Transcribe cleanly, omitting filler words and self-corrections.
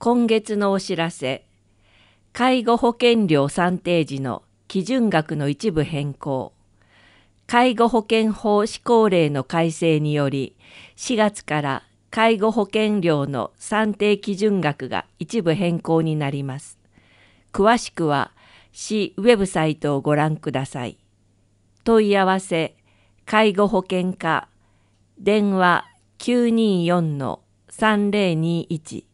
今月のお知らせ、介護保険料算定時の基準額の一部変更、介護保険法施行令の改正により、4月から介護保険料の算定基準額が一部変更になります。詳しくは市ウェブサイトをご覧ください。問い合わせ、介護保険課、電話924-3021